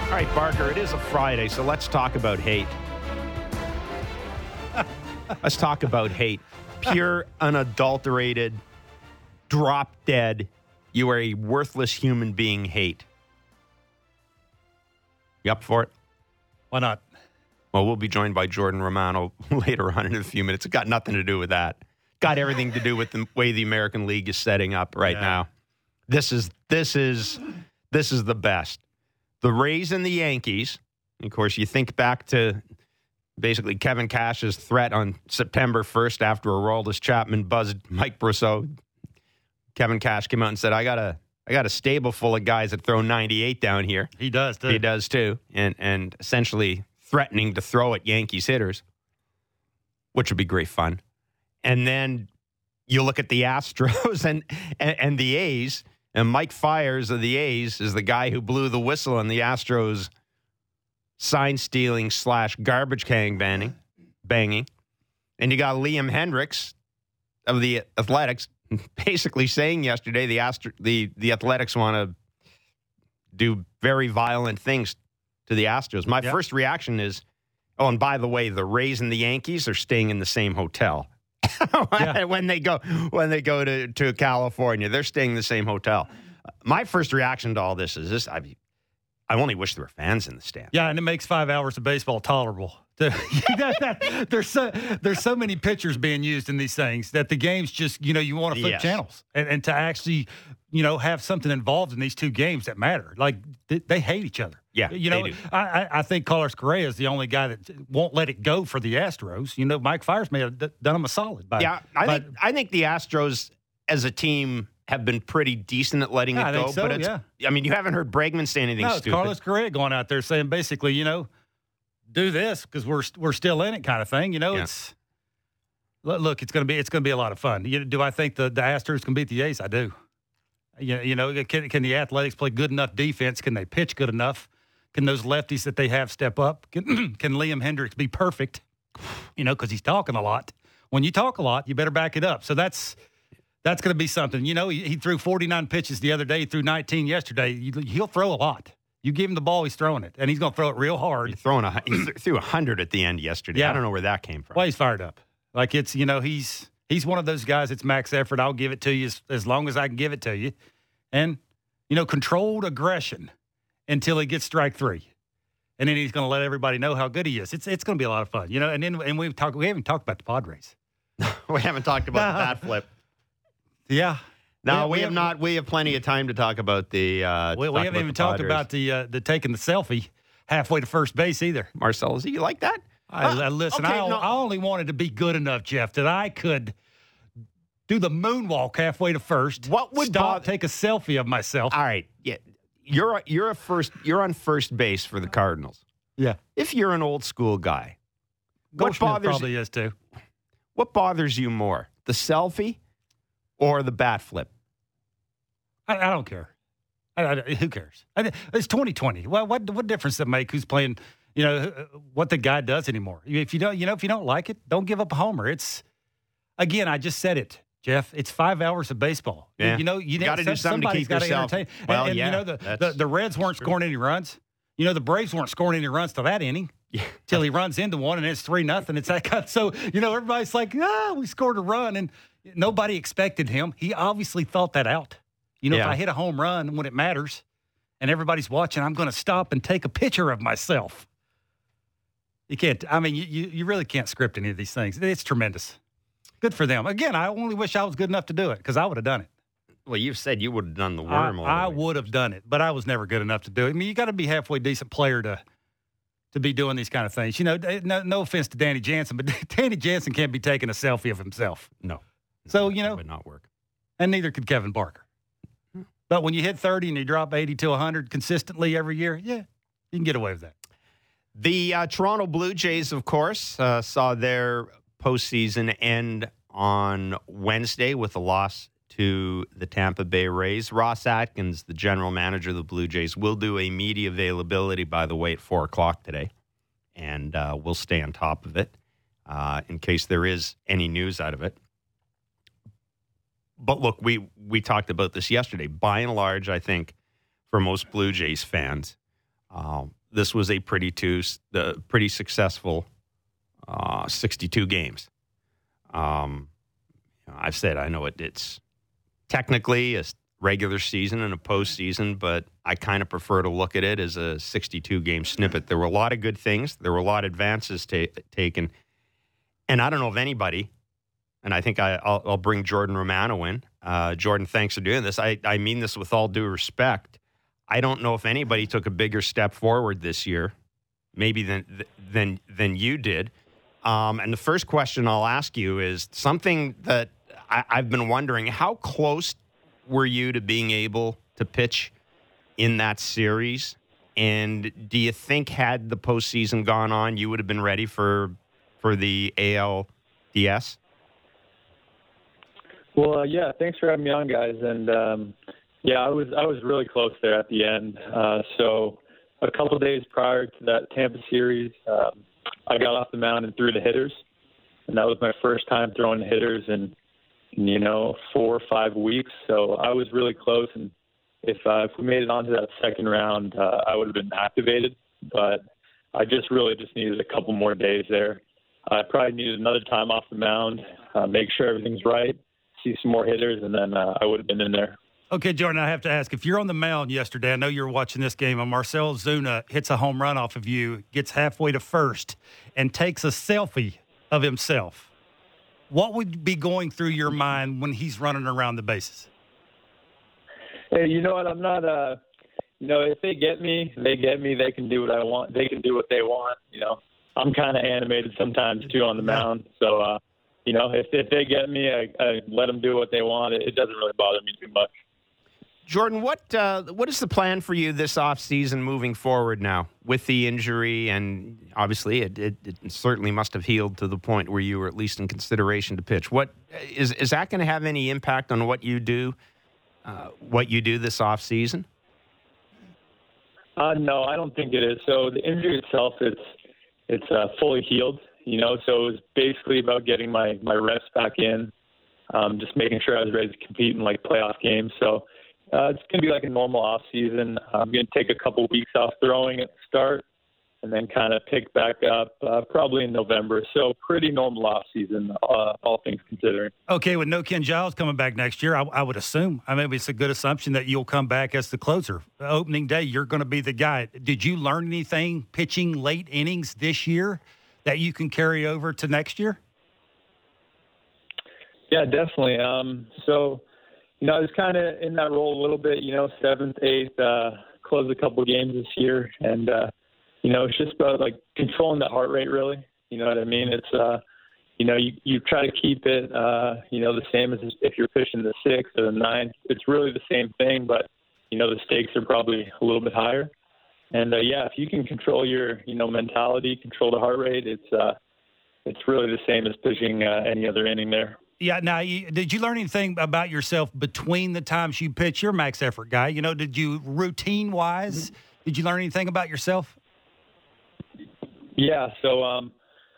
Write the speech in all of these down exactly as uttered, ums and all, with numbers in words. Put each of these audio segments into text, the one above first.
All right, Barker, it is a Friday, so let's talk about hate. Let's talk about hate. Pure, unadulterated, drop dead, you are a worthless human being hate. You up for it? Why not? Well, we'll be joined by Jordan Romano later on in a few minutes. It's got nothing to do with that. Got everything to do with the way the American League is setting up right yeah. now. This is this is this is the best. The Rays and the Yankees. Of course, you think back to basically Kevin Cash's threat on September first after Aroldis Chapman buzzed Mike Brosseau. Kevin Cash came out and said, I got a I got a stable full of guys that throw ninety-eight down here. He does, too. He does, too. And and essentially threatening to throw at Yankees hitters, which would be great fun. And then you look at the Astros and, and, and the A's, and Mike Fiers of the A's is the guy who blew the whistle on the Astros sign-stealing slash garbage can banning, banging. And you got Liam Hendricks of the Athletics basically saying yesterday the Astro, the, the Athletics want to do very violent things to the Astros. My yep. first reaction is, oh, and by the way, the Rays and the Yankees are staying in the same hotel. yeah. when they go when they go to, to California, they're staying in the same hotel. My first reaction to all this is this: I, I only wish there were fans in the stand. Yeah, and it makes five hours of baseball tolerable. that, that, there's so there's so many pitchers being used in these things that the games just you know you want to flip yes. channels and, and to actually you know have something involved in these two games that matter. Like they, they hate each other. Yeah, you know, I, I think Carlos Correa is the only guy that won't let it go for the Astros. You know, Mike Fiers may have d- done him a solid. By, yeah, I but, think I think the Astros as a team have been pretty decent at letting yeah, it go. I think so, but it's, yeah. I mean, you haven't heard Bregman say anything no, stupid. No, Carlos Correa going out there saying basically, you know, do this because we're we're still in it, kind of thing. You know, yeah. it's look, it's going to be it's going to be a lot of fun. You, do I think the, the Astros can beat the A's? I do. You, you know, can, can the Athletics play good enough defense? Can they pitch good enough? Can those lefties that they have step up? Can, can Liam Hendricks be perfect? You know, because he's talking a lot. When you talk a lot, you better back it up. So that's that's going to be something. You know, he, he threw forty-nine pitches the other day. He threw nineteen yesterday. You, he'll throw a lot. You give him the ball, he's throwing it, and he's going to throw it real hard. He's throwing a, he threw one hundred at the end yesterday. Yeah. I don't know where that came from. Well, he's fired up. Like it's, you know, he's he's one of those guys that's max effort. I'll give it to you as, as long as I can give it to you. And, you know, controlled aggression until he gets strike three. And then he's going to let everybody know how good he is. It's it's going to be a lot of fun, you know. And then and we've talked. We haven't talked about the Padres. we haven't talked about the bat flip. Yeah. No, we, we have, have not. We have plenty of time to talk about the. Uh, we, we haven't even talked about the uh, the taking the selfie halfway to first base either. Marcell, you like that? I, uh, I, listen, okay, I, no. I only wanted to be good enough, Jeff, that I could do the moonwalk halfway to first. What would stop, bother- take a selfie of myself? All right, yeah, you're you're a first. You're on first base for the Cardinals. Yeah. If you're an old school guy, Goldschmidt what bothers probably is too. What bothers you more, the selfie or the bat flip? I, I don't care. I, I, who cares? I, it's twenty twenty. What, what what difference does it make who's playing? You know what the guy does anymore. If you don't, you know, if you don't like it, don't give up a homer. It's again, I just said it, Jeff. It's five hours of baseball. Yeah. You know, you, you got to do something to keep yourself. Entertain. Well, and, and yeah, you know the, the the Reds weren't scoring any runs. You know the Braves weren't scoring any runs till that inning. Yeah. Till he runs into one and it's three nothing. It's that kind. So you know everybody's like, ah, we scored a run, and nobody expected him. He obviously thought that out. You know, yeah. if I hit a home run when it matters and everybody's watching, I'm going to stop and take a picture of myself. You can't, I mean, you, you really can't script any of these things. It's tremendous. Good for them. Again, I only wish I was good enough to do it because I would have done it. Well, you've said you would have done the worm. I, I would have done it, but I was never good enough to do it. I mean, you got to be halfway decent player to to be doing these kind of things. You know, no, no offense to Danny Jansen, but Danny Jansen can't be taking a selfie of himself. No. So, you know. That would not work. And neither could Kevin Barker. But when you hit thirty and you drop eighty to one hundred consistently every year, yeah, you can get away with that. The uh, Toronto Blue Jays, of course, uh, saw their postseason end on Wednesday with a loss to the Tampa Bay Rays. Ross Atkins, the general manager of the Blue Jays, will do a media availability, by the way, at four o'clock today. And uh, we'll stay on top of it uh, in case there is any news out of it. But look, we, we talked about this yesterday. By and large, I think, for most Blue Jays fans, uh, this was a pretty two, the pretty successful uh, sixty-two games. Um, I've said I know it, it's technically a regular season and a postseason, but I kind of prefer to look at it as a sixty-two game snippet. There were a lot of good things. There were a lot of advances ta- taken. And I don't know of anybody, and I think I, I'll, I'll bring Jordan Romano in. Uh, Jordan, thanks for doing this. I, I mean this with all due respect. I don't know if anybody took a bigger step forward this year, maybe than than than you did. Um, and the first question I'll ask you is something that I, I've been wondering: how close were you to being able to pitch in that series? And do you think had the postseason gone on, you would have been ready for for the A L D S? Well, uh, yeah, thanks for having me on, guys. And um, yeah, I was I was really close there at the end. Uh, so a couple of days prior to that Tampa series, um, I got off the mound and threw the hitters, and that was my first time throwing the hitters in, in you know four or five weeks. So I was really close, and if uh, if we made it onto that second round, uh, I would have been activated. But I just really just needed a couple more days there. I probably needed another time off the mound, uh, make sure everything's right, see some more hitters, and then uh, I would have been in there. Okay, Jordan, I have to ask, if you're on the mound yesterday, I know you were watching this game, and Marcell Ozuna hits a home run off of you, gets halfway to first, and takes a selfie of himself. What would be going through your mind when he's running around the bases? Hey, you know what? I'm not, uh, you know, if they get me, they get me. They can do what I want. They can do what they want. You know, I'm kind of animated sometimes, too, on the mound. So, uh, you know, if, if they get me, I, I let them do what they want. It, it doesn't really bother me too much. Jordan, what uh, what is the plan for you this offseason moving forward now with the injury? And obviously it, it, it certainly must have healed to the point where you were at least in consideration to pitch. What is is that going to have any impact on what you do, uh, what you do this offseason? Uh, no, I don't think it is. So the injury itself, it's it's uh, fully healed, you know, so it was basically about getting my, my reps back in, um, just making sure I was ready to compete in, like, playoff games. So uh, it's going to be like a normal off season. I'm going to take a couple weeks off throwing at the start and then kind of pick back up uh, probably in November. So pretty normal off season, uh, all things considering. Okay, with no Ken Giles coming back next year, I, I would assume, I mean, it's a good assumption that you'll come back as the closer. Opening day, you're going to be the guy. Did you learn anything pitching late innings this year that you can carry over to next year? Yeah, definitely. Um, so, you know, I was kind of in that role a little bit, you know, seventh, eighth, uh, closed a couple games this year. And, uh, you know, it's just about, like, controlling the heart rate, really. You know what I mean? It's, uh, you know, you, you try to keep it, uh, you know, the same as if you're pitching the sixth or the ninth. It's really the same thing, but, you know, the stakes are probably a little bit higher. And, uh, yeah, if you can control your, you know, mentality, control the heart rate, it's uh, it's really the same as pitching uh, any other inning there. Yeah. Now, you, did you learn anything about yourself between the times you pitch? You're a max effort guy. You know, did you routine-wise, mm-hmm. did you learn anything about yourself? Yeah. So, um,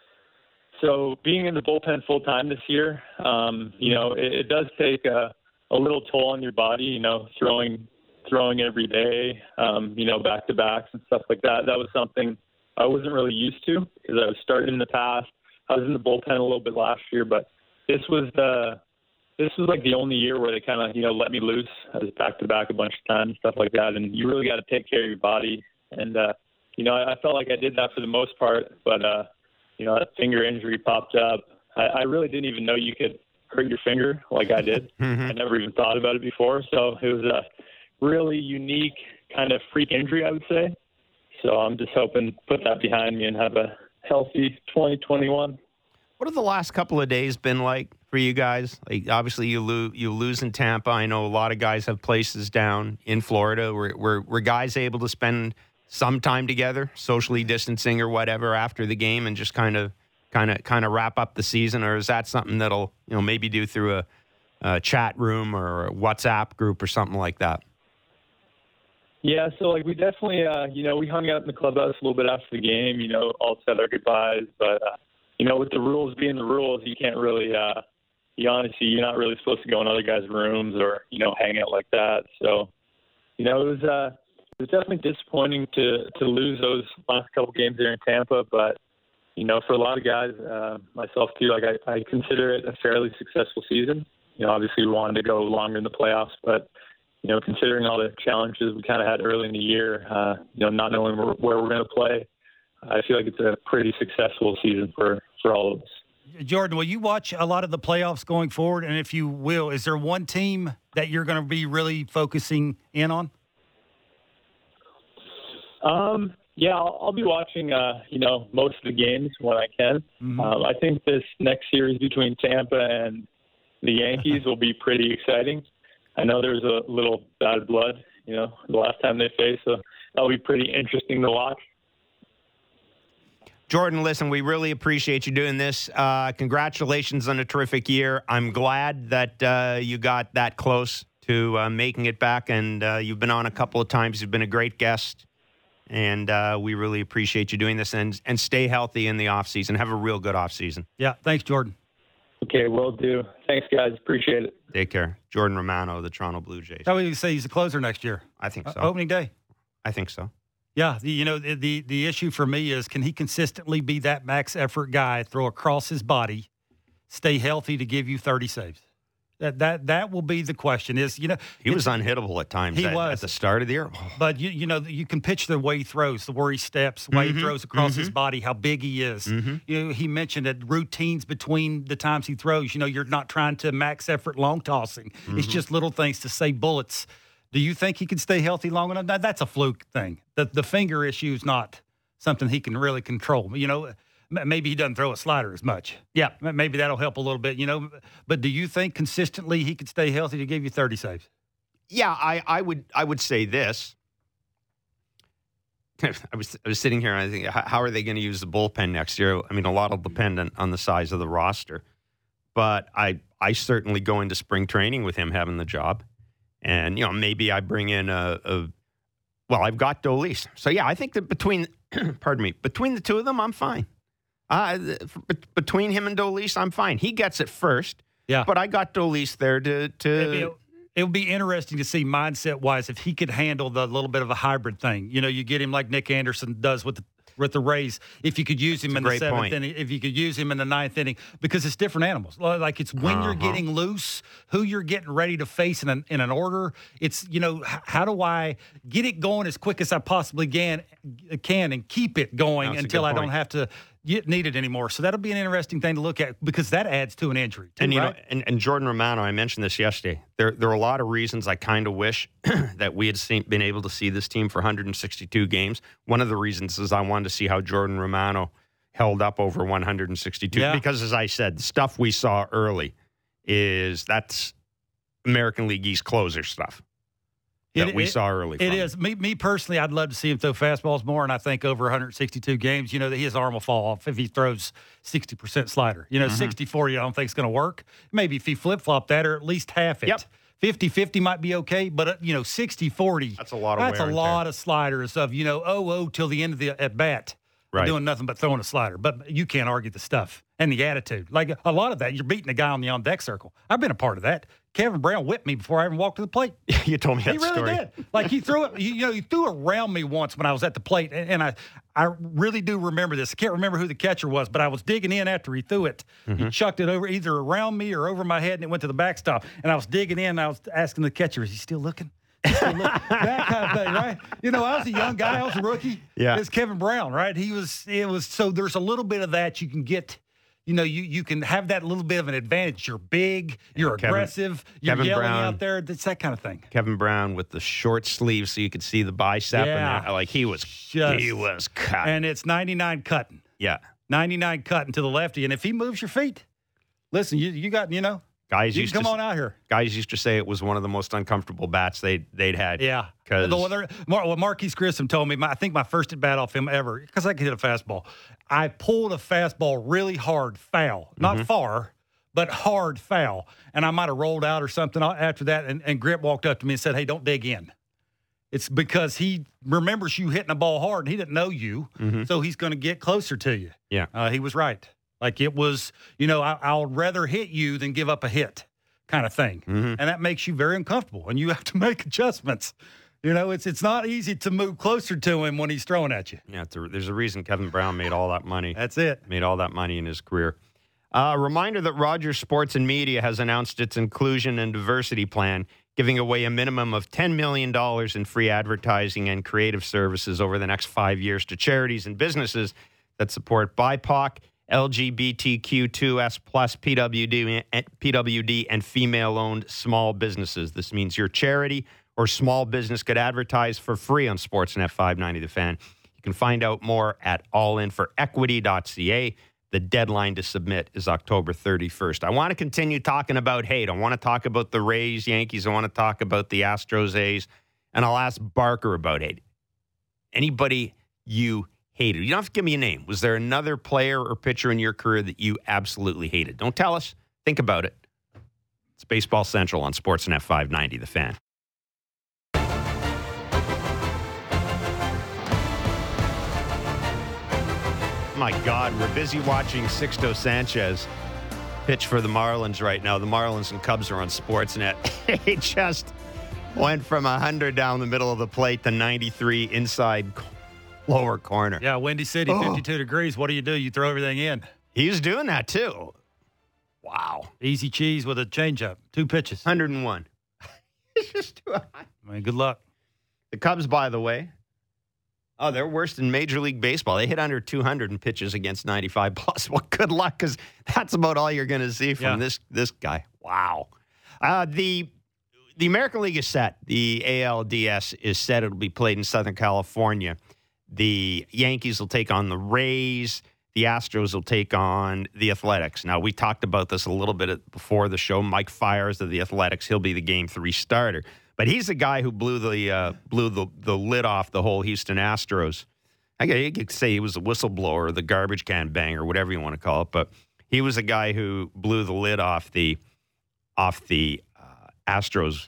so being in the bullpen full time this year, um, you know, it, it does take a, a little toll on your body, you know, throwing throwing every day, um, you know, back-to-backs and stuff like that. That was something I wasn't really used to because I was starting in the past. I was in the bullpen a little bit last year, but this was the this was like the only year where they kind of, you know, let me loose. I was back-to-back a bunch of times, stuff like that, and you really got to take care of your body. And, uh, you know, I, I felt like I did that for the most part, but, uh, you know, that finger injury popped up. I, I really didn't even know you could hurt your finger like I did. Mm-hmm. I never even thought about it before, so it was a really unique kind of freak injury, I would say. So I'm just hoping to put that behind me and have a healthy twenty twenty-one. What have the last couple of days been like for you guys? Like, obviously, you lose you lose in Tampa. I know a lot of guys have places down in Florida. Were, were, were guys able to spend some time together, socially distancing or whatever, after the game, and just kind of kind of kind of wrap up the season? Or is that something that'll, you know, maybe do through a, a chat room or a WhatsApp group or something like that? Yeah, so, like, we definitely, uh, you know, we hung out in the clubhouse a little bit after the game, you know, all said our goodbyes. But, uh, you know, with the rules being the rules, you can't really, uh, be honest, you're not really supposed to go in other guys' rooms or, you know, hang out like that. So, you know, it was, uh, was definitely disappointing to to lose those last couple games there in Tampa, but you know, for a lot of guys, uh, myself too, like I, I consider it a fairly successful season. You know, obviously we wanted to go longer in the playoffs, but you know, considering all the challenges we kind of had early in the year, uh, you know, not knowing where, where we're going to play, I feel like it's a pretty successful season for, for all of us. Jordan, will you watch a lot of the playoffs going forward? And if you will, is there one team that you're going to be really focusing in on? Um, yeah, I'll, I'll be watching, uh, you know, most of the games when I can. Mm-hmm. Um, I think this next series between Tampa and the Yankees will be pretty exciting. I know there's a little bad blood, you know, the last time they faced, so that'll be pretty interesting to watch. Jordan, listen, we really appreciate you doing this. Uh, congratulations on a terrific year. I'm glad that uh, you got that close to uh, making it back, and uh, you've been on a couple of times. You've been a great guest, and uh, we really appreciate you doing this. And, and stay healthy in the offseason. Have a real good offseason. Yeah, thanks, Jordan. Okay, will do. Thanks, guys. Appreciate it. Take care. Jordan Romano, the Toronto Blue Jays. How would you say he's a closer next year? I think so. Uh, opening day? I think so. Yeah, the, you know, the, the the issue for me is, can he consistently be that max effort guy, throw across his body, stay healthy to give you thirty saves? That that that will be the question. Is you know he was unhittable at times. He at, was at the start of the year, but you you know you can picture the way he throws, the way he steps, the way mm-hmm. he throws across mm-hmm. his body, how big he is. Mm-hmm. You know, he mentioned that routines between the times he throws. You know, you're not trying to max effort long tossing. Mm-hmm. It's just little things to save bullets. Do you think he can stay healthy long enough? Now, that's a fluke thing. The the finger issue is not something he can really control. You know, maybe he doesn't throw a slider as much. Yeah, maybe that'll help a little bit, you know. But do you think consistently he could stay healthy to give you thirty saves? Yeah, I, I would I would say this. I was I was sitting here and I think, how are they going to use the bullpen next year? I mean, a lot will depend on, on the size of the roster. But I I certainly go into spring training with him having the job. And, you know, maybe I bring in a, a well, I've got Dolis. So, yeah, I think that between, pardon me, between the two of them, I'm fine. Uh, between him and Dolis, I'm fine. He gets it first. Yeah. But I got Dolis there to. to it would be interesting to see mindset-wise if he could handle the little bit of a hybrid thing. You know, you get him like Nick Anderson does with the with the Rays, if you could use him in the seventh point. inning, if you could use him in the ninth inning, because it's different animals. Like it's when uh-huh. you're getting loose, who you're getting ready to face in an, in an order. It's, you know, how do I get it going as quick as I possibly can, can and keep it going That's until I don't have to get needed anymore. So that'll be an interesting thing to look at because that adds to an injury too, and you right? know, and, and Jordan Romano, I mentioned this yesterday. There, there are a lot of reasons I kind of wish that we had seen, been able to see this team for one hundred sixty-two games. One of the reasons is I wanted to see how Jordan Romano held up over one hundred sixty-two. Yeah. Because, as I said, the stuff we saw early is that's American League East closer stuff. That it, we it, saw early. It from is. Me, me personally, I'd love to see him throw fastballs more, and I think over one hundred sixty-two games, you know, that his arm will fall off if he throws sixty percent slider. You know, mm-hmm. sixty forty I don't think is going to work. Maybe if he flip-flop that or at least half it. Yep. fifty-fifty might be okay, but, uh, you know, sixty forty That's a lot of That's wear a and lot tear. of sliders of, you know, oh, oh, till the end of the at-bat. Right. Doing nothing but throwing a slider. But you can't argue the stuff and the attitude. Like a lot of that, you're beating a guy on the on-deck circle. I've been a part of that. Kevin Brown whipped me before I even walked to the plate. You told me that he really story. did. Like he threw it, you know, he threw around me once when I was at the plate, and, and I, I really do remember this. I can't remember who the catcher was, but I was digging in after he threw it. Mm-hmm. He chucked it over either around me or over my head, and it went to the backstop. And I was digging in, and I was asking the catcher, "Is he still looking?" Still looking? That kind of thing, right? You know, I was a young guy, I was a rookie. Yeah, it's Kevin Brown, right? He was. It was so. There's a little bit of that you can get. You know, you, you can have that little bit of an advantage. You're big, you're Kevin, aggressive, you're Kevin yelling Brown, out there. It's that kind of thing. Kevin Brown with the short sleeves so you could see the bicep. Yeah. And like he was, Just, he was cut. And it's ninety-nine cutting. Yeah. ninety-nine cutting to the lefty. And if he moves your feet, listen, you you got, you know, guys you used come to, on out here. Guys used to say it was one of the most uncomfortable bats they'd, they'd had. Yeah. Because Mar- what Marquise Grissom told me, my, I think my first at bat off him ever, because I could hit a fastball. I pulled a fastball really hard foul, not mm-hmm. far, but hard foul. And I might have rolled out or something after that. And, and Grip walked up to me and said, "Hey, don't dig in." It's because he remembers you hitting a ball hard and he didn't know you. Mm-hmm. So he's going to get closer to you. Yeah. Uh, he was right. Like it was, you know, I, I'll rather hit you than give up a hit kind of thing. Mm-hmm. And that makes you very uncomfortable and you have to make adjustments. You know, it's it's not easy to move closer to him when he's throwing at you. Yeah, it's a, there's a reason Kevin Brown made all that money. That's it. Made all that money in his career. A uh, reminder that Rogers Sports and Media has announced its inclusion and diversity plan, giving away a minimum of ten million dollars in free advertising and creative services over the next five years to charities and businesses that support B I P O C, L G B T Q two S plus, P W D, P W D, and female-owned small businesses. This means your charity or small business could advertise for free on Sportsnet five ninety The Fan. You can find out more at all in for equity dot c a. The deadline to submit is October thirty-first. I want to continue talking about hate. I want to talk about the Rays, Yankees. I want to talk about the Astros, A's. And I'll ask Barker about hate. Anybody you hated? You don't have to give me a name. Was there another player or pitcher in your career that you absolutely hated? Don't tell us. Think about it. It's Baseball Central on Sportsnet five ninety The Fan. My God, we're busy watching Sixto Sanchez pitch for the Marlins right now. The Marlins and Cubs are on Sportsnet. He just went from one hundred down the middle of the plate to ninety-three inside lower corner. Yeah, Windy City, Oh. fifty-two degrees. What do you do? You throw everything in. He's doing that too. Wow. Easy cheese with a changeup. Two pitches. one hundred one. It's just too high. I mean, good luck. The Cubs, by the way, oh, they're worse than Major League Baseball. They hit under two hundred in pitches against ninety-five plus. Well, good luck, because that's about all you're going to see from Yeah. this this guy. Wow. Uh, the the American League is set. The A L D S is set. It'll be played in Southern California. The Yankees will take on the Rays. The Astros will take on the Athletics. Now, we talked about this a little bit before the show. Mike Fiers of the Athletics, he'll be the game three starter. But he's the guy who blew the uh, blew the, the lid off the whole Houston Astros. I guess you could say he was the whistleblower, or the garbage can banger, whatever you want to call it. But he was the guy who blew the lid off the off the uh, Astros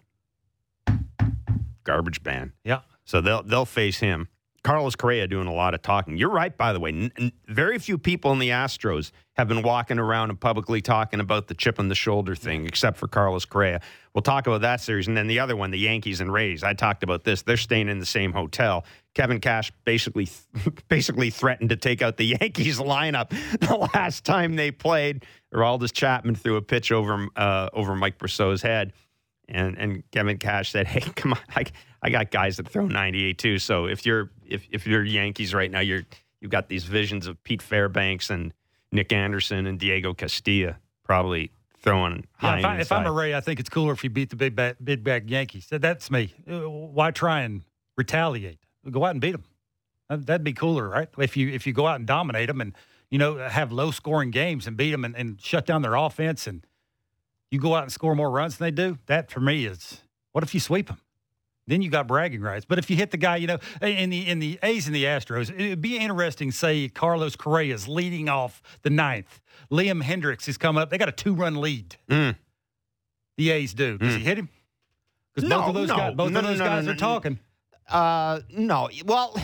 garbage ban. Yeah. So they'll they'll face him. Carlos Correa doing a lot of talking. You're right, by the way. N- n- very few people in the Astros have been walking around and publicly talking about the chip on the shoulder thing, except for Carlos Correa. We'll talk about that series. And then the other one, the Yankees and Rays. I talked about this. They're staying in the same hotel. Kevin Cash basically basically threatened to take out the Yankees lineup the last time they played. Aroldis Chapman threw a pitch over uh, over Mike Brosseau's head. And and Kevin Cash said, "Hey, come on, I, I got guys that throw ninety-eight too. So if you're if if you're Yankees right now, you're you've got these visions of Pete Fairbanks and Nick Anderson and Diego Castilla probably throwing high." Yeah, if, I, and if I'm inside. a Ray, I think it's cooler if you beat the big bag, big bag Yankees. So that's me. Uh, Why try and retaliate? Go out and beat them. That'd be cooler, right? If you if you go out and dominate them and you know have low scoring games and beat them and, and shut down their offense and you go out and score more runs than they do, that for me is, what if you sweep them? Then you got bragging rights. But if you hit the guy, you know, in the in the A's and the Astros, it would be interesting, say, Carlos Correa is leading off the ninth. Liam Hendricks is coming up. They got a two-run lead. Mm. The A's do. Does Mm. he hit him? Because No, both of those no. guys, both No, of no, those no, guys no, are no. talking. Uh, no, well,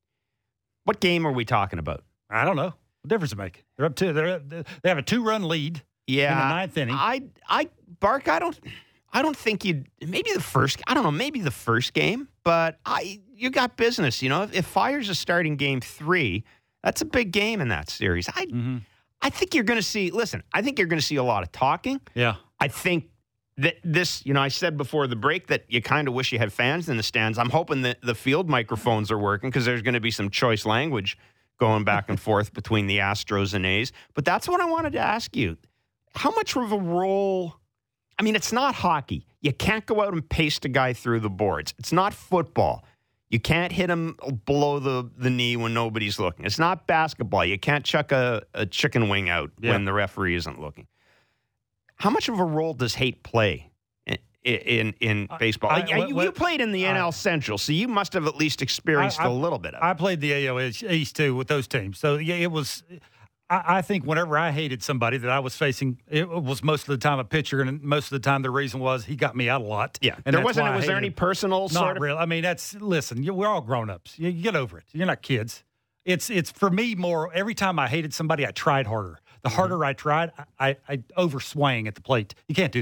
what game are we talking about? I don't know. What difference does it make? They're up two. They're, they have a two-run lead Yeah, in the ninth inning. I, I, Bark, I don't, I don't think you. Maybe the first. I don't know. Maybe the first game, but I, you got business. You know, if, if Fiers is starting game three, that's a big game in that series. I, mm-hmm. I think you're going to see. Listen, I think you're going to see a lot of talking. Yeah. I think that this, you know, I said before the break that you kind of wish you had fans in the stands. I'm hoping that the field microphones are working because there's going to be some choice language going back and forth between the Astros and A's. But that's what I wanted to ask you. How much of a role? I mean, it's not hockey. You can't go out and paste a guy through the boards. It's not football. You can't hit him below the, the knee when nobody's looking. It's not basketball. You can't chuck a, a chicken wing out Yeah. when the referee isn't looking. How much of a role does hate play in in, in baseball? I- I- what- you, what- you played in the I- N L Central, so you must have at least experienced I- I- a little bit of it. I played the A L East too with those teams. So yeah, it was. I, I think whenever I hated somebody that I was facing, it was most of the time a pitcher, and most of the time the reason was he got me out a lot. yeah, and there that's wasn't. why I Was there hated any him. personal Not sort of? real. I mean, that's listen. You, we're all grown ups. You, you get over it. You're not kids. It's it's for me more. Every time I hated somebody, I tried harder. The harder I tried, I, I, I overswang at the plate. You can't do that.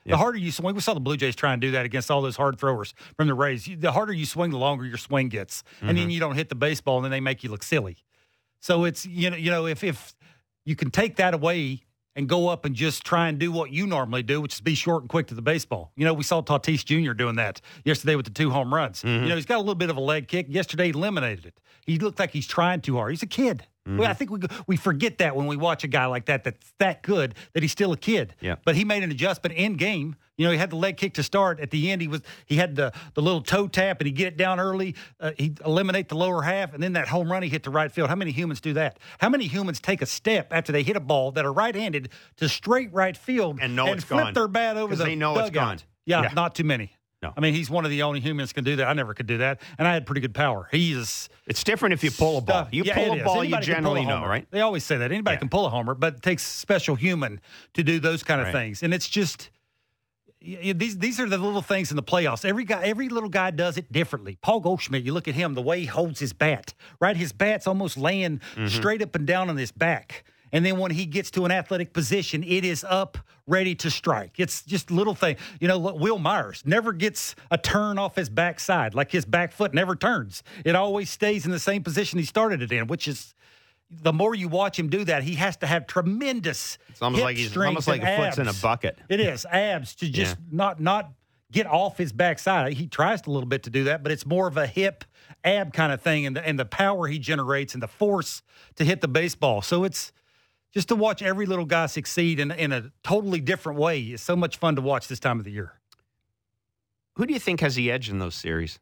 The Yeah. harder you swing, we saw the Blue Jays try and do that against all those hard throwers from the Rays. The harder you swing, the longer your swing gets, and Mm-hmm. then you don't hit the baseball, and then they make you look silly. So it's you know you know if if you can take that away and go up and just try and do what you normally do, which is be short and quick to the baseball. You know, we saw Tatis Junior doing that yesterday with the two home runs. Mm-hmm. You know, he's got a little bit of a leg kick. Yesterday, he eliminated it. He looked like he's trying too hard. He's a kid. Mm-hmm. Well, I think we we forget that when we watch a guy like that that's that good, that he's still a kid. Yeah. But he made an adjustment in game. You know, he had the leg kick to start. At the end, he was he had the the little toe tap, and he get it down early. Uh, he eliminate the lower half, and then that home run he hit to right field. How many humans do that? How many humans take a step after they hit a ball that are right-handed to straight right field And know it's flip gone. their bat over 'Cause the they know it's dugout? gone. Yeah, Yeah. not too many. No. I mean, he's one of the only humans can do that. I never could do that, and I had pretty good power. He is. It's different if you pull a ball. Stuff. You Yeah, pull it a is. ball, Anybody you can pull a generally know, homer. right? They always say that. Anybody Yeah. can pull a homer, but it takes a special human to do those kind of Right. things. And it's just y- y- these these are the little things in the playoffs. Every guy, every little guy does it differently. Paul Goldschmidt, you look at him, the way he holds his bat, right? His bat's almost laying Mm-hmm. straight up and down on his back. And then when he gets to an athletic position, it is up, ready to strike. It's just little thing. You know, look, Will Myers never gets a turn off his backside. Like his back foot never turns. It always stays in the same position he started it in, which is the more you watch him do that, he has to have tremendous It's almost hip like he's strength almost like and a foot's in a abs. bucket. It is abs to just Yeah. not not get off his backside. He tries a little bit to do that, but it's more of a hip ab kind of thing, and the, and the power he generates and the force to hit the baseball. So it's just to watch every little guy succeed in, in a totally different way is so much fun to watch this time of the year. Who do you think has the edge in those series?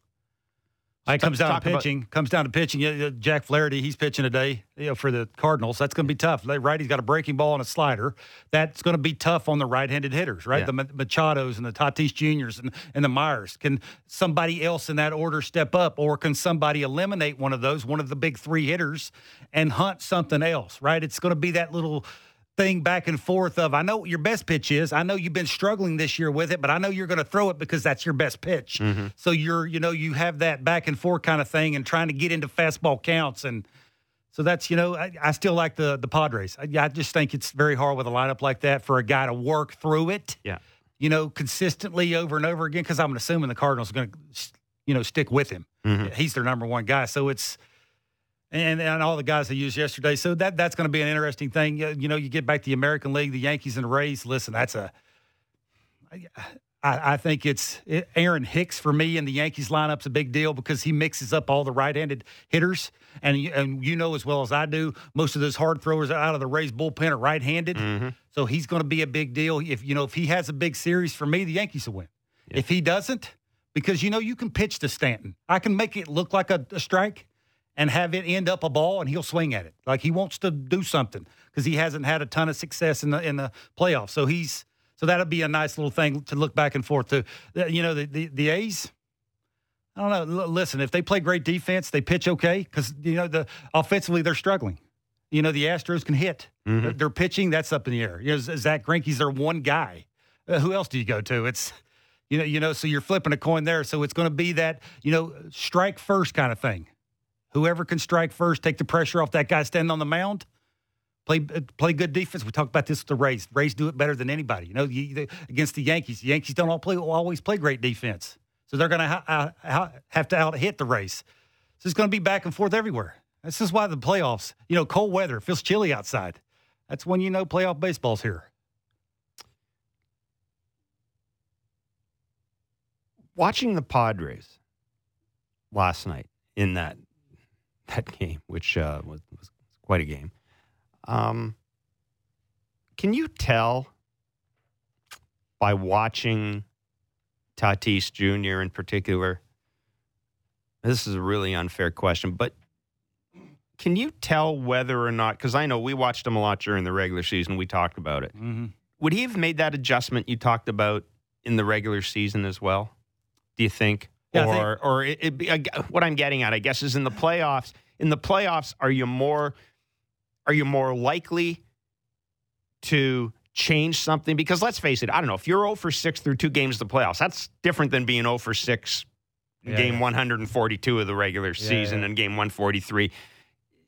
It comes down to talk about- pitching. Comes down to pitching. Yeah, yeah, Jack Flaherty, he's pitching today, you know, for the Cardinals. That's going to be tough. Right, he's got a breaking ball and a slider. That's going to be tough on the right-handed hitters, right? Yeah. The Ma- Machados and the Tatis Juniors and, and the Myers. Can somebody else in that order step up, or can somebody eliminate one of those, one of the big three hitters, and hunt something else, right? It's going to be that little thing back and forth of, I know what your best pitch is. I know you've been struggling this year with it, but I know you're going to throw it because that's your best pitch. Mm-hmm. So you're, you know, you have that back and forth kind of thing and trying to get into fastball counts. And so that's, you know, I, I still like the the Padres. I, I just think it's very hard with a lineup like that for a guy to work through it, Yeah. you know, consistently over and over again, because I'm assuming the Cardinals are going to, you know, stick with him. Mhm. He's their number one guy. So it's, And and all the guys they used yesterday. So that that's going to be an interesting thing. You you know, you get back to the American League, the Yankees and the Rays. Listen, that's a. I, I think it's it, Aaron Hicks for me in the Yankees lineup's a big deal because he mixes up all the right-handed hitters, and you, and you know as well as I do, most of those hard throwers out of the Rays bullpen are right-handed. Mm-hmm. So he's going to be a big deal. If you know if he has a big series for me, the Yankees will win. Yeah. If he doesn't, because you know you can pitch to Stanton, I can make it look like a, a strike and have it end up a ball, and he'll swing at it like he wants to do something because he hasn't had a ton of success in the in the playoffs. So he's so that'll be a nice little thing to look back and forth to. You know, the the, the A's. I don't know. L- listen, if they play great defense, they pitch okay because you know the offensively they're struggling. You know, the Astros can hit. Mhm. Their, their pitching, that's up in the air. You know, Zach Greinke's their one guy. Uh, who else do you go to? It's you know, you know. So you're flipping a coin there. So it's going to be that you know strike first kind of thing. Whoever can strike first, take the pressure off that guy standing on the mound, play play good defense. We talked about this with the Rays. Rays do it better than anybody. You know, you, they, against the Yankees, the Yankees don't all play, always play great defense. So they're going to ha- ha- have to out-hit the Rays. So it's going to be back and forth everywhere. This is why the playoffs, you know, cold weather, it feels chilly outside. That's when you know playoff baseball's here. Watching the Padres last night in that that game, which uh, was, was quite a game. Um, can you tell by watching Tatis Junior in particular? This is a really unfair question, but can you tell whether or not, because I know we watched him a lot during the regular season, we talked about it. Mm-hmm. Would he have made that adjustment you talked about in the regular season as well? Do you think? Yeah, I or think- or it, it, be- I g- what I'm getting at, I guess, is in the playoffs. In the playoffs, are you more are you more likely to change something? Because let's face it, I don't know. If you're zero for six through two games of the playoffs, that's different than being zero for six in Yeah, game yeah. one hundred forty-two of the regular season yeah. and game one forty-three.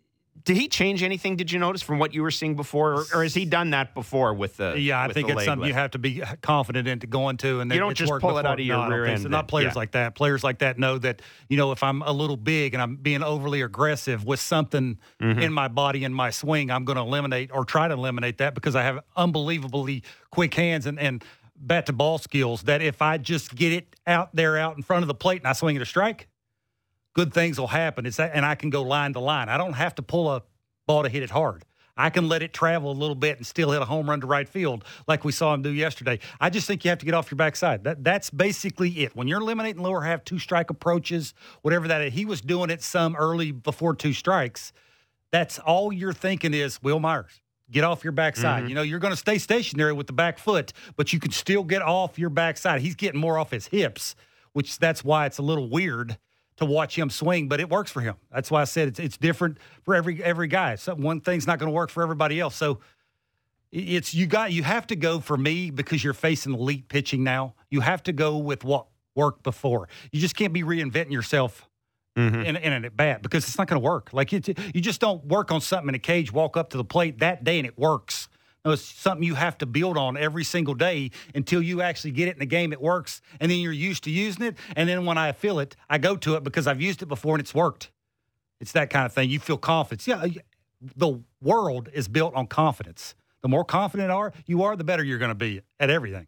Did he change anything, did you notice, from what you were seeing before? Or, or has he done that before with the Yeah, I with think the it's leg something lift? you have to be confident into going to. And You don't it's just worked pull it before. out of your No, I don't rear think end so. then. Not players Yeah. like that. Players like that know that, you know, if I'm a little big and I'm being overly aggressive with something Mm-hmm. in my body, in my swing, I'm going to eliminate or try to eliminate that because I have unbelievably quick hands and, and bat to ball skills that if I just get it out there out in front of the plate and I swing it a strike, good things will happen. It's that, and I can go line to line. I don't have to pull a ball to hit it hard. I can let it travel a little bit and still hit a home run to right field like we saw him do yesterday. I just think you have to get off your backside. That That's basically it. When you're eliminating lower half, two-strike approaches, whatever that is, he was doing it some early before two strikes. That's all you're thinking is, Will Myers, get off your backside. Mm-hmm. You know, you're going to stay stationary with the back foot, but you can still get off your backside. He's getting more off his hips, which that's why it's a little weird to watch him swing, but it works for him. That's why I said it's it's different for every every guy. So one thing's not going to work for everybody else. So it's you got you have to go for me because you're facing elite pitching now. You have to go with what worked before. You just can't be reinventing yourself Mm-hmm. in, in an at bat because it's not going to work. Like it, you just don't work on something in a cage, walk up to the plate that day, and it works. No, it's something you have to build on every single day until you actually get it in the game. It works, and then you're used to using it. And then when I feel it, I go to it because I've used it before and it's worked. It's that kind of thing. You feel confidence. Yeah, the world is built on confidence. The more confident are you are, the better you're going to be at everything.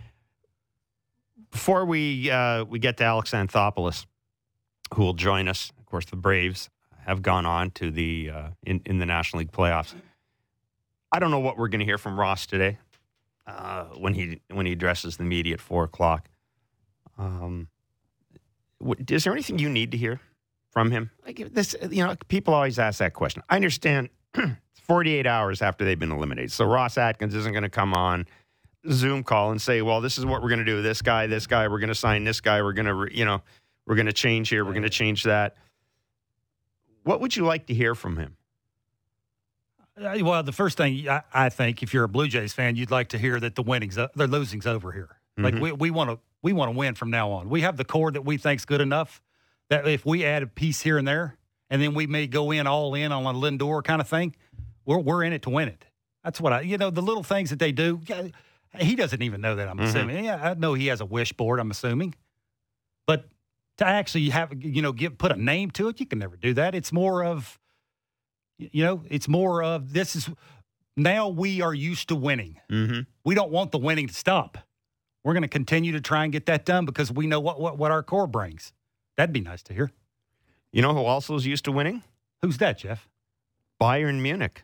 Before we uh, we get to Alex Anthopoulos, who will join us, of course, the Braves have gone on to the uh, in in the National League playoffs. I don't know what we're going to hear from Ross today uh, when he when he addresses the media at four o'clock. Um, what, is there anything you need to hear from him? Like this, you know, people always ask that question. I understand. It's forty-eight hours after they've been eliminated, so Ross Atkins isn't going to come on Zoom call and say, "Well, this is what we're going to do with this guy, this guy. We're going to sign this guy. We're going to, you know." We're going to change here. We're going to change that. What would you like to hear from him? Uh, Well, the first thing I, I think, if you're a Blue Jays fan, you'd like to hear that the winning's, uh, the losing's over here. Like Mhm. we we want to we want to win from now on. We have the core that we think's good enough that if we add a piece here and there, and then we may go in all in on a Lindor kind of thing, we're we're in it to win it. That's what I, you know, the little things that they do. Yeah, he doesn't even know that. I'm Mhm. assuming. Yeah, I know he has a wish board. I'm assuming, but to actually have, you know, give put a name to it, you can never do that. It's more of, you know, it's more of this is now we are used to winning. Mm-hmm. We don't want the winning to stop. We're going to continue to try and get that done because we know what, what, what our core brings. That'd be nice to hear. You know who also is used to winning? Who's that, Jeff? Bayern Munich.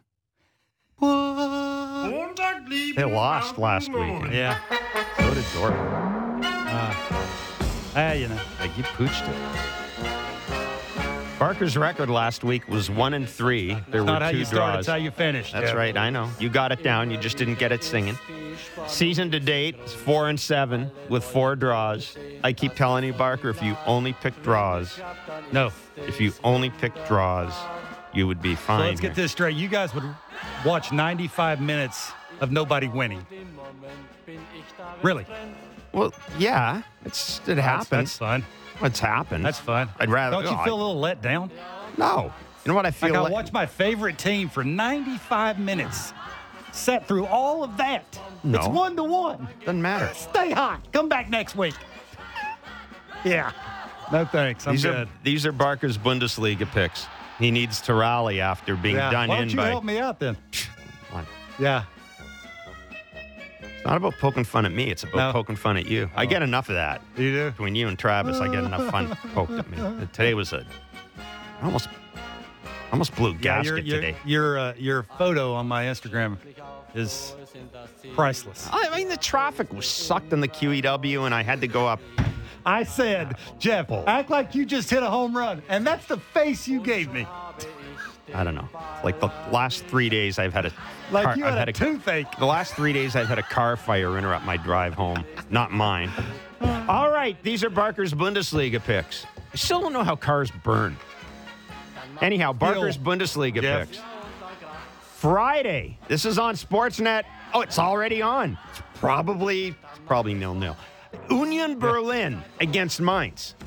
What? They lost last week. Yeah. So did Dortmund. Uh, ah, you know. Like you pooched it. Barker's record last week was one and three. There It's not were how two you start, draws. it's how you finish. That's Jeff. right. I know. You got it down. You just didn't get it singing. Season to date is four and seven with four draws. I keep telling you, Barker, if you only pick draws, No. if you only pick draws, you would be So fine. let's get here. this straight. You guys would watch ninety-five minutes of nobody winning. Really? Well, yeah, it's it That's, happens. that's fun. It's happened. That's fun. I'd rather. Don't you oh, feel a I- little let down? No. You know what I feel Like I like? watched my favorite team for ninety-five minutes, sat through all of that. No. It's one to one. Doesn't matter. Stay hot. Come back next week. Yeah. No thanks. I'm These good. are these are Barker's Bundesliga picks. He needs to rally after being Yeah. done Why in don't you by. help me out then? Why? Yeah. It's not about poking fun at me. It's about No. poking fun at you. I get enough of that. You do? Between you and Travis, I get enough fun poked at me. Today was a I almost almost blew a Yeah, your, gasket your, today. your, uh, your photo on my Instagram is priceless. I mean, the traffic was sucked in the Q E W, and I had to go up. I said, Jeff, act like you just hit a home run. And that's the face you gave me. I don't know. Like the last three days, I've had a Like car, you I've had, had a toothache. The last three days, I've had a car fire interrupt my drive home. Not mine. All right, these are Barker's Bundesliga picks. I still don't know how cars burn. Anyhow, Barker's Bundesliga Jeff. picks. Friday. This is on Sportsnet. Oh, it's already on. It's probably it's probably nil-nil. Union Berlin against Mainz.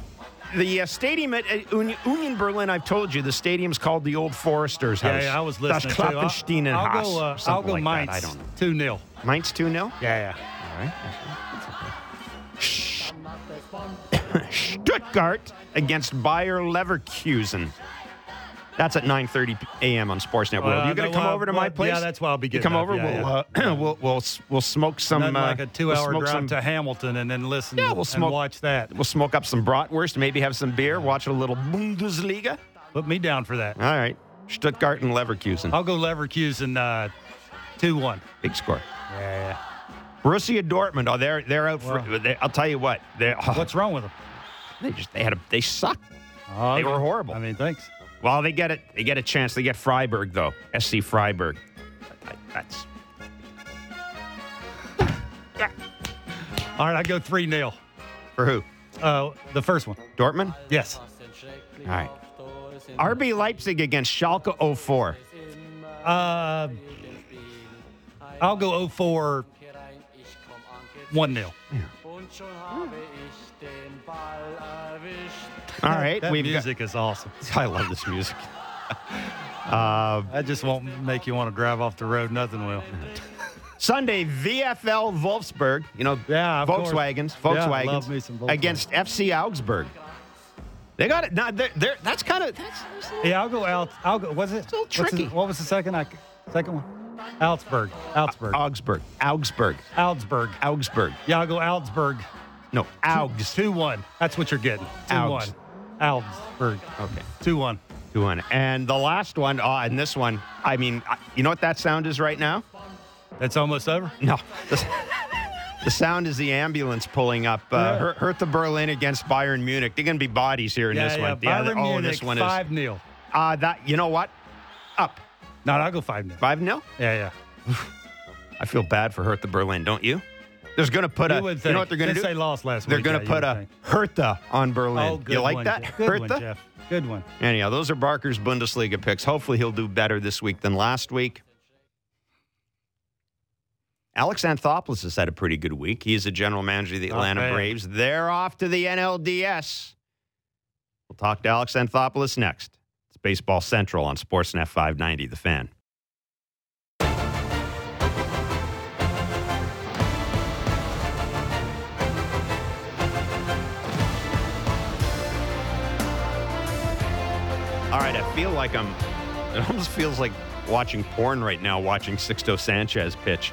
the uh, stadium at uh, Union, Union Berlin, I've told you, the stadium's called the Old Foresters House. Yeah, yeah I was listening Das to Klappensteinen I'll, I'll Haus, go, uh, something I'll go like Mainz that. I don't know. two nil. Mainz two nil? Yeah, yeah. All right. Stuttgart against Bayer Leverkusen. That's at nine thirty a.m. on Sportsnet World. Well, you going to no, come well, over to well, my place? Yeah, that's why I'll be You getting come up. over. Yeah, we'll, yeah. Uh, we'll we'll we'll smoke some. Nothing uh, like a two-hour we'll drive some, to Hamilton and then listen Yeah, we'll smoke- and watch that. We'll smoke up some bratwurst, maybe have some beer, watch a little Bundesliga. Put me down for that. All right. Stuttgart and Leverkusen. I'll go Leverkusen uh, two one. Big score. Yeah. Borussia Dortmund. Oh, they're they're out for. Well. They, I'll tell you what. They oh, What's wrong with them? they just they had a they sucked. Oh, They okay. were horrible. I mean, thanks. Well, they get it. They get a chance. They get Freiburg though. S C Freiburg. That's All right, I go three nil. for who? Uh, the first one. Dortmund. Yes. All right. R B Leipzig against Schalke oh four. Uh, I'll go oh four one nil. All right, That we've music is awesome. got. I love this music. uh, That just won't make you want to drive off the road. Nothing will. Sunday, V F L Wolfsburg. You know, Yeah, of course. Volkswagens. Yeah, Volkswagens love me some Volkswagen. against F C Augsburg. They got it. Now, they're, they're, that's kind of that's, that's Yeah, I'll go out. I'll go. Was it? a little What's the- tricky. what was the second? I, second one? Augsburg. Augsburg. Augsburg. Augsburg. Augsburg. Augsburg. Yeah, I'll go Augsburg. No, Augs. two one. That's what you're getting. two one. Augs. Augsburg. Okay. two one. Two one. And the last one, oh, and this one, I mean, I- you know what that sound is right now? That's almost over? No. The, the sound is the ambulance pulling up. Uh, Yeah. Her- Hertha Berlin against Bayern Munich. They're going to be bodies here in yeah, this yeah. one. Bayern the- oh, Munich, this one is. five nil. Uh, that, you know what? Up. No, no, I'll go five nil. five nil? Yeah, yeah. I feel bad for Hertha Berlin, don't you? There's going to put a. You would You think. know what they're going to Since do? they lost last They're week. going yeah, to you put would a think. Hertha on Berlin. Oh, good you like one, that? Jeff. Good Hertha? one, Jeff. Good one. Anyhow, those are Barker's Bundesliga picks. Hopefully, he'll do better this week than last week. Alex Anthopoulos has had a pretty good week. He is the general manager of the Not Atlanta bad. Braves. They're off to the N L D S. We'll talk to Alex Anthopoulos next. It's Baseball Central on Sportsnet five ninety, The Fan. All right, I feel like I'm, it almost feels like watching porn right now, watching Sixto Sanchez pitch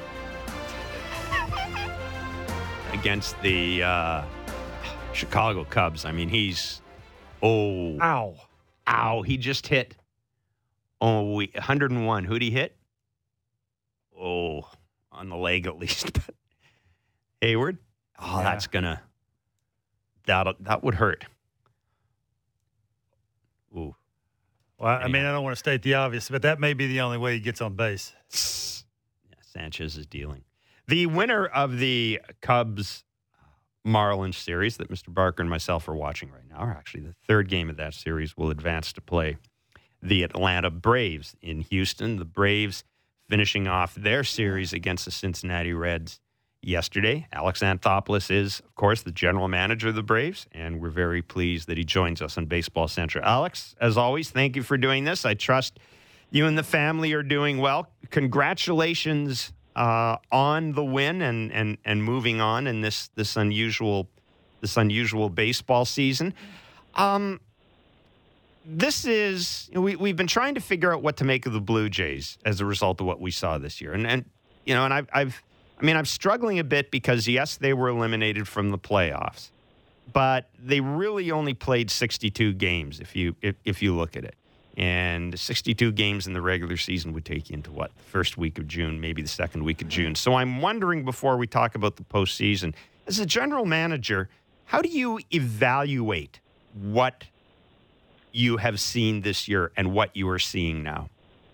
against the uh, Chicago Cubs. I mean, he's, oh, Ow. ow, he just hit, oh, we, one hundred one. Who'd he hit? Oh, on the leg at least. But Hayward? Oh, Yeah. that's going to, that that would hurt. Ooh. Well, I mean, Anyhow. I don't want to state the obvious, but that may be the only way he gets on base. Yeah, Sanchez is dealing. The winner of the Cubs Marlins series that Mister Barker and myself are watching right now, or actually the third game of that series, will advance to play the Atlanta Braves in Houston. The Braves finishing off their series against the Cincinnati Reds yesterday. Alex Anthopoulos is, of course, the general manager of the Braves, and we're very pleased that he joins us on Baseball Central. Alex, as always, thank you for doing this. I trust you and the family are doing well. Congratulations uh, on the win and, and, and moving on in this this unusual this unusual baseball season. Um, this is we we've been trying to figure out what to make of the Blue Jays as a result of what we saw this year, and and you know, and I've I've I mean I'm struggling a bit because yes, they were eliminated from the playoffs, but they really only played sixty-two games if you if, if you look at it. And sixty-two games in the regular season would take you into what? The first week of June, maybe the second week of June. So I'm wondering, before we talk about the postseason, as a general manager, how do you evaluate what you have seen this year and what you are seeing now?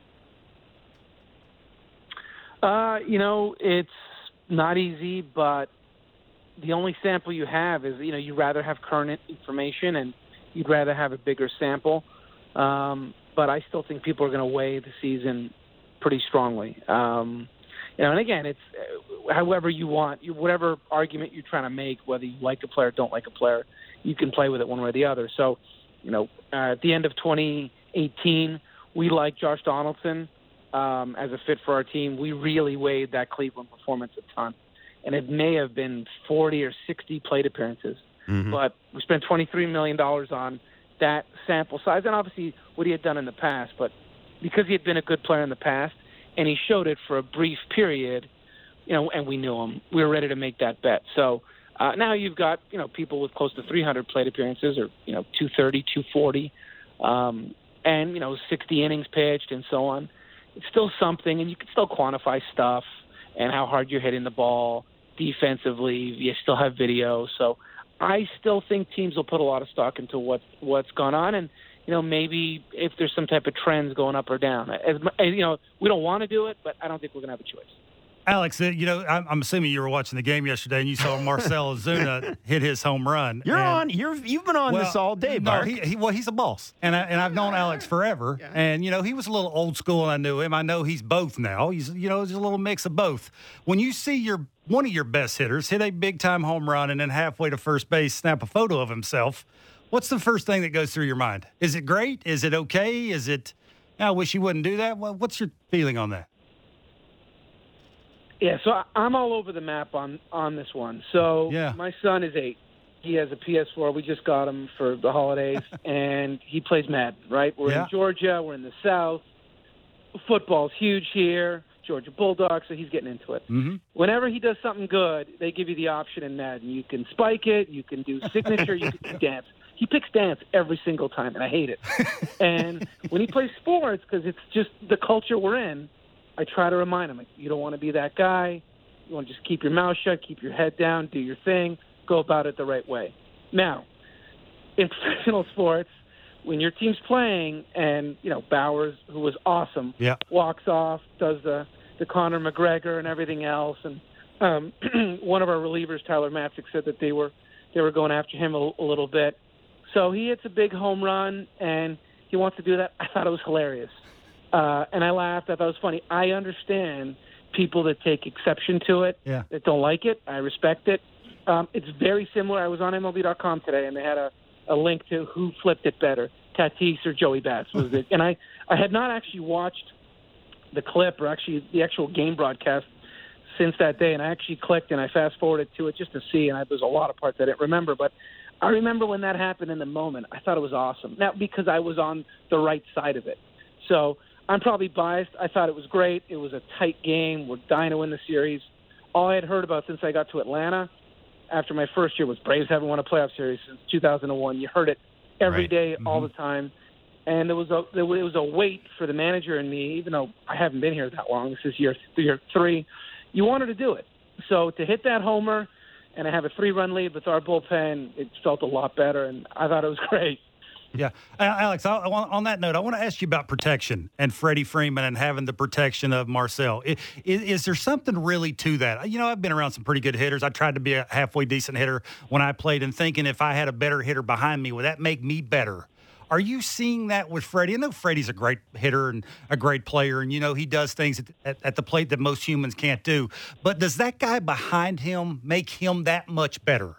Uh, you know, it's not easy, but the only sample you have is, you know, you'd rather have current information and you'd rather have a bigger sample. Um, but I still think people are going to weigh the season pretty strongly. Um, you know, and again, it's uh, however you want, you, whatever argument you're trying to make, whether you like a player or don't like a player, you can play with it one way or the other. So, you know, uh, at the end of twenty eighteen, we liked Josh Donaldson um, as a fit for our team. We really weighed that Cleveland performance a ton. And it may have been forty or sixty plate appearances. Mm-hmm. But we spent twenty-three million dollars on that sample size, and obviously what he had done in the past. But because he had been a good player in the past, and he showed it for a brief period, you know, and we knew him, we were ready to make that bet. So uh, now you've got, you know, people with close to three hundred plate appearances, or, you know, two thirty, two forty, um, and, you know, sixty innings pitched and so on. It's still something, and you can still quantify stuff and how hard you're hitting the ball defensively. You still have video. So I still think teams will put a lot of stock into what, what's gone on, and, you know, maybe if there's some type of trends going up or down. As, as you know, we don't want to do it, but I don't think we're going to have a choice. Alex, uh, you know, I'm, I'm assuming you were watching the game yesterday and you saw Marcell Ozuna hit his home run. You're and, on. You're you've been on well, this all day, no, Mark. he, he, well, he's a boss, and I, and I've known Alex forever. Yeah. And you know, he was a little old school, and I knew him. I know he's both now. He's you know, he's a little mix of both. When you see your one of your best hitters hit a big time home run and then halfway to first base snap a photo of himself, what's the first thing that goes through your mind? Is it great? Is it okay? Is it? I wish you wouldn't do that. Well, what's your feeling on that? Yeah, so I'm all over the map on, on this one. So yeah. My son is eight. He has a P S four. We just got him for the holidays, and he plays Madden, right? We're yeah. in Georgia. We're in the South. Football's huge here. Georgia Bulldogs, so he's getting into it. Mm-hmm. Whenever he does something good, they give you the option in Madden. You can spike it. You can do signature. You can do dance. He picks dance every single time, and I hate it. And when he plays sports, because it's just the culture we're in, I try to remind him, like, you don't want to be that guy. You want to just keep your mouth shut, keep your head down, do your thing, go about it the right way. Now, in professional sports, when your team's playing and, you know, Bowers, who was awesome, yeah. walks off, does the, the Conor McGregor and everything else, and um, one of our relievers, Tyler Matzik, said that they were they were going after him a, a little bit. So he hits a big home run, and he wants to do that. I thought it was hilarious. Uh, and I laughed. I thought it was funny. I understand people that take exception to it, yeah. that don't like it. I respect it. Um, it's very similar. I was on M L B dot com today, and they had a, a link to who flipped it better, Tatis or Joey Bats. Was it? And I, I had not actually watched the clip or actually the actual game broadcast since that day, and I actually clicked and I fast-forwarded to it just to see, and I, there's a lot of parts I didn't remember. But I remember when that happened in the moment. I thought it was awesome. Now, because I was on the right side of it. So I'm probably biased. I thought it was great. It was a tight game. We're dying to win the series. All I had heard about since I got to Atlanta after my first year was Braves haven't won a playoff series since two thousand one. You heard it every right. day, mm-hmm. all the time. And there was a there was a weight for the manager and me, even though I haven't been here that long. This is year, year three. You wanted to do it. So to hit that homer and I have a three-run lead with our bullpen, it felt a lot better, and I thought it was great. Yeah. Alex, I, on that note, I want to ask you about protection and Freddie Freeman and having the protection of Marcell. Is, is there something really to that? You know, I've been around some pretty good hitters. I tried to be a halfway decent hitter when I played and thinking if I had a better hitter behind me, would that make me better? Are you seeing that with Freddie? I know Freddie's a great hitter and a great player, and, you know, he does things at, at, at the plate that most humans can't do. But does that guy behind him make him that much better?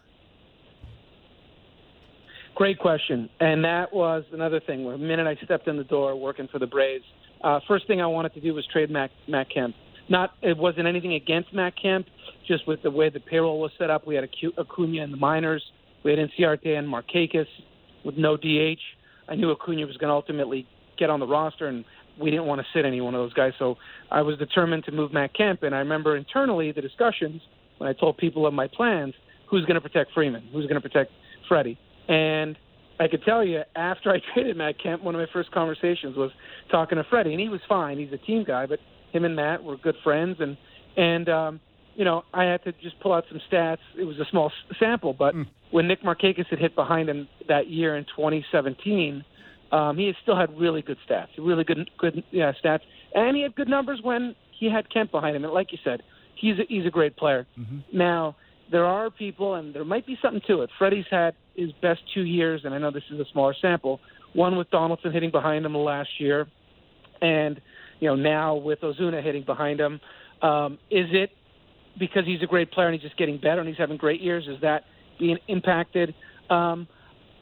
Great question. And that was another thing. The minute I stepped in the door working for the Braves, uh, first thing I wanted to do was trade Matt, Matt Kemp. Not, it wasn't anything against Matt Kemp, just with the way the payroll was set up. We had Acuna in the minors. We had Inciarte and Markakis with no D H. I knew Acuna was going to ultimately get on the roster, and we didn't want to sit any one of those guys. So I was determined to move Matt Kemp. And I remember internally the discussions when I told people of my plans, who's going to protect Freeman? Who's going to protect Freddie? And I could tell you, after I traded Matt Kemp, one of my first conversations was talking to Freddie, and he was fine. He's a team guy, but him and Matt were good friends. And, and um, you know, I had to just pull out some stats. It was a small s- sample, but mm. when Nick Markakis had hit behind him that year in twenty seventeen, um, he had still had really good stats, really good good yeah, stats. And he had good numbers when he had Kemp behind him. And like you said, he's a, he's a great player. Mm-hmm. Now, there are people, and there might be something to it. Freddie's had his best two years, and I know this is a smaller sample, one with Donaldson hitting behind him last year, and, you know, now with Ozuna hitting behind him. Um, is it because he's a great player and he's just getting better and he's having great years? Is that being impacted? Um,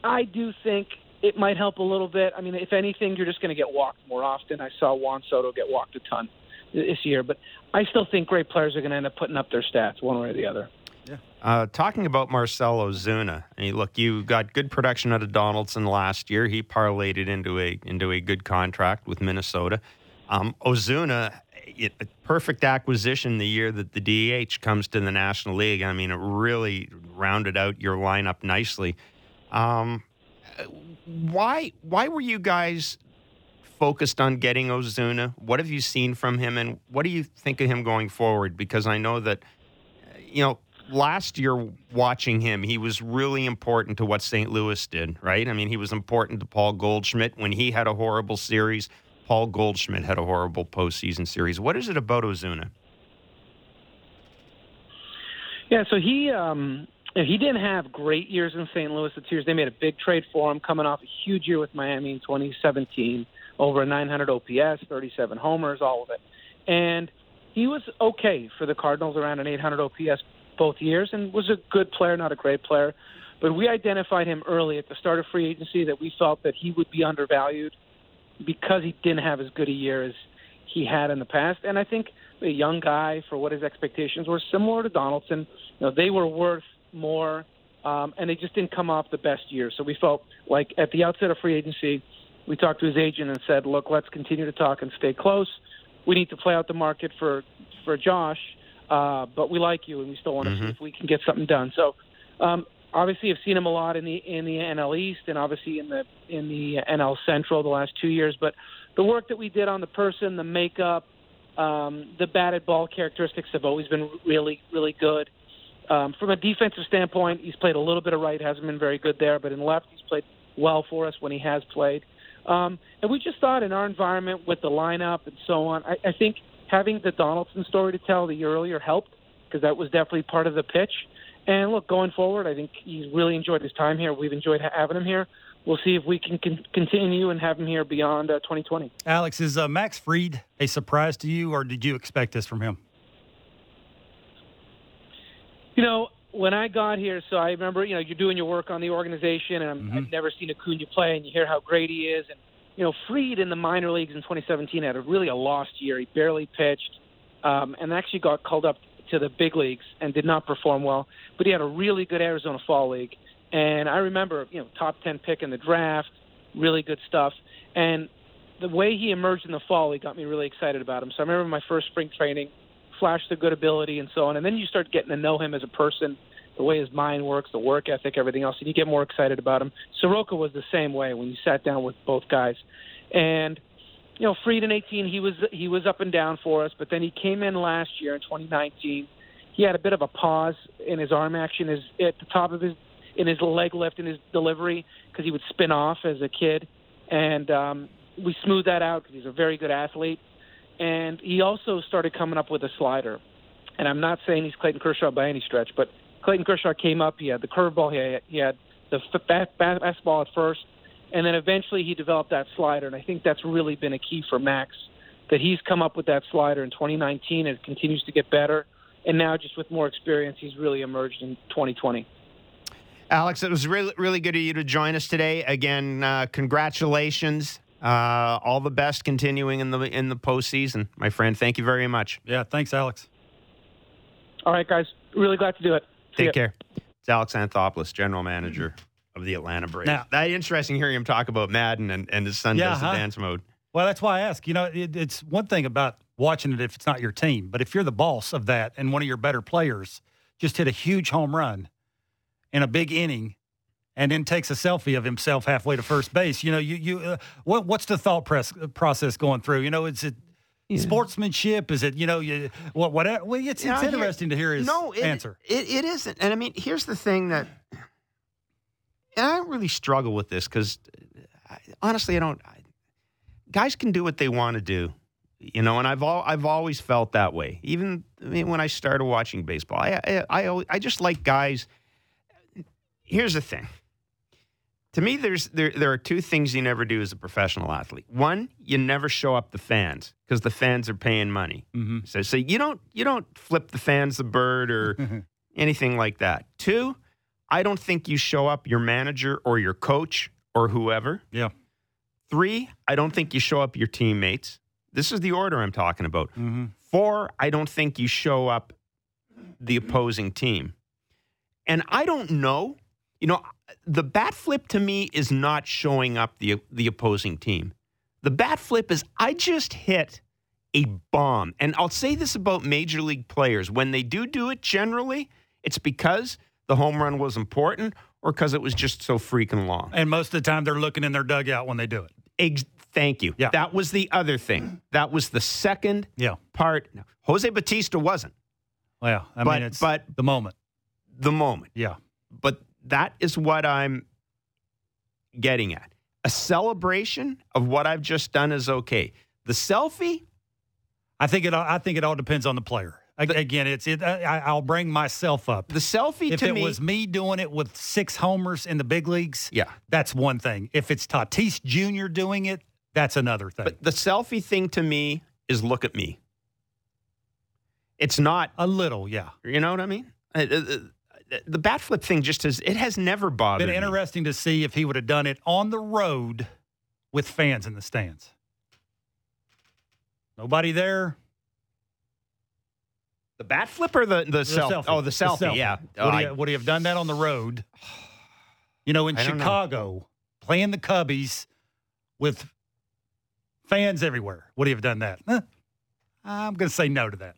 I do think it might help a little bit. I mean, if anything, you're just going to get walked more often. I saw Juan Soto get walked a ton this year, but I still think great players are going to end up putting up their stats one way or the other. Yeah. Uh, talking about Marcell Ozuna, I mean, look, you got good production out of Donaldson last year. He parlayed it into a into a good contract with Minnesota. Um, Ozuna, it, a perfect acquisition the year that the D H comes to the National League. I mean, it really rounded out your lineup nicely. Um, why why were you guys focused on getting Ozuna? What have you seen from him, and what do you think of him going forward? Because I know that, you know, last year watching him, he was really important to what Saint Louis did, right? I mean, he was important to Paul Goldschmidt. When he had a horrible series, Paul Goldschmidt had a horrible postseason series. What is it about Ozuna? Yeah, so he um, he didn't have great years in Saint Louis. The years they made a big trade for him, coming off a huge year with Miami in twenty seventeen, over a nine hundred O P S, thirty-seven homers, all of it. And he was okay for the Cardinals, around an eight hundred O P S both years, and was a good player, not a great player. But we identified him early at the start of free agency that we felt that he would be undervalued because he didn't have as good a year as he had in the past. And I think a young guy, for what his expectations were, similar to Donaldson, you know, they were worth more, um, and they just didn't come off the best year. So we felt like at the outset of free agency, we talked to his agent and said, look, let's continue to talk and stay close. We need to play out the market for, for Josh. Uh, but we like you, and we still want to mm-hmm. see if we can get something done. So, um, obviously, I've seen him a lot in the in the N L East, and obviously in the in the N L Central the last two years. But the work that we did on the person, the makeup, um, the batted ball characteristics have always been really, really good. Um, from a defensive standpoint, he's played a little bit of right, hasn't been very good there, but in left, he's played well for us when he has played. Um, and we just thought in our environment with the lineup and so on, I, I think having the Donaldson story to tell the year earlier helped, because that was definitely part of the pitch. And look, going forward, I think he's really enjoyed his time here. We've enjoyed having him here. We'll see if we can con- continue and have him here beyond uh, twenty twenty. Alex, is uh, Max Fried a surprise to you, or did you expect this from him? You know, when I got here, so I remember, you know, you're doing your work on the organization, and I'm, mm-hmm. I've never seen Acuna play, and you hear how great he is. And, you know, Fried in the minor leagues in twenty seventeen had a really a lost year. He barely pitched, um, and actually got called up to the big leagues and did not perform well. But he had a really good Arizona Fall League. And I remember, you know, top ten pick in the draft, really good stuff. And the way he emerged in the Fall League got me really excited about him. So I remember my first spring training, flashed the good ability and so on. And then you start getting to know him as a person, the way his mind works, the work ethic, everything else, and you get more excited about him. Soroka was the same way when you sat down with both guys. And, you know, Fried in eighteen, he was he was up and down for us, but then he came in last year in twenty nineteen. He had a bit of a pause in his arm action, his, at the top of his, in his leg lift, in his delivery, because he would spin off as a kid. And um, we smoothed that out because he's a very good athlete. And he also started coming up with a slider. And I'm not saying he's Clayton Kershaw by any stretch, but Clayton Kershaw came up, he had the curveball, he had, he had the fastball at first, and then eventually he developed that slider, and I think that's really been a key for Max, that he's come up with that slider in twenty nineteen, and it continues to get better, and now just with more experience, he's really emerged in twenty twenty. Alex, it was really, really good of you to join us today. Again, uh, congratulations. Uh, all the best continuing in the in the postseason, my friend. Thank you very much. Yeah, thanks, Alex. All right, guys. Really glad to do it. See Take ya. care. It's Alex Anthopoulos, general manager of the Atlanta Braves. Now, that interesting hearing him talk about Madden and, and his son yeah, does the huh? dance mode. Well, that's why I ask. You know, it, it's one thing about watching it if it's not your team, but if you're the boss of that and one of your better players just hit a huge home run in a big inning and then takes a selfie of himself halfway to first base, you know, you you uh, what what's the thought press, process going through? You know, is it yeah. sportsmanship? Is it, you know, you what whatever? Well, it's, it's interesting here, to hear his no, it, answer. It, it isn't. And I mean, here's the thing that, and I really struggle with this because honestly, I don't. I, guys can do what they want to do, you know, and I've all I've always felt that way. Even I mean, when I started watching baseball, I I I, I just like guys. Here's the thing. To me, there's there there are two things you never do as a professional athlete. One, you never show up the fans because the fans are paying money. Mm-hmm. So, so you don't you don't flip the fans the bird or anything like that. Two, I don't think you show up your manager or your coach or whoever. Yeah. Three, I don't think you show up your teammates. This is the order I'm talking about. Mm-hmm. Four, I don't think you show up the opposing team. And I don't know, you know, the bat flip to me is not showing up the the opposing team. The bat flip is I just hit a bomb. And I'll say this about major league players. When they do do it, generally, it's because the home run was important or because it was just so freaking long. And most of the time, they're looking in their dugout when they do it. Ex- Thank you. Yeah. That was the other thing. That was the second Yeah. part. Jose Bautista wasn't. Well, I But- mean, it's but- the moment. The moment. Yeah. But that is what I'm getting at. A celebration of what I've just done is okay. The selfie, I think it. I think it all depends on the player. A- The- Again, it's. It, I, I'll bring myself up. the selfie If to it me was me doing it with six homers in the big leagues, yeah. that's one thing. If it's Tatis Junior doing it, that's another thing. But the selfie thing to me is look at me. It's not, a little, yeah. you know what I mean? Uh, uh, uh, The bat flip thing just has, it has never bothered Been me. interesting to see if he would have done it on the road with fans in the stands. Nobody there. The bat flip or the, the, The selfie? selfie. Oh, the selfie, yeah. Oh, Would, I- he, would he have done that on the road? You know, in I don't know. Chicago, playing the Cubbies with fans everywhere. Would he have done that? Eh, I'm going to say no to that.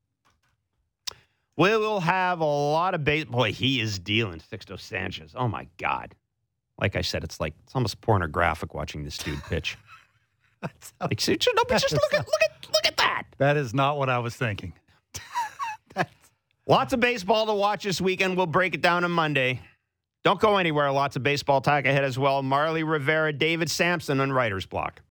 We will have a lot of base. Boy, he is dealing, Sixto Sanchez. Oh, my God. Like I said, it's like, it's almost pornographic watching this dude pitch. Like, so, no, but just look at, look at, look at that. That is not what I was thinking. Lots of baseball to watch this weekend. We'll break it down on Monday. Don't go anywhere. Lots of baseball talk ahead as well. Marley Rivera, David Sampson on Writer's Block.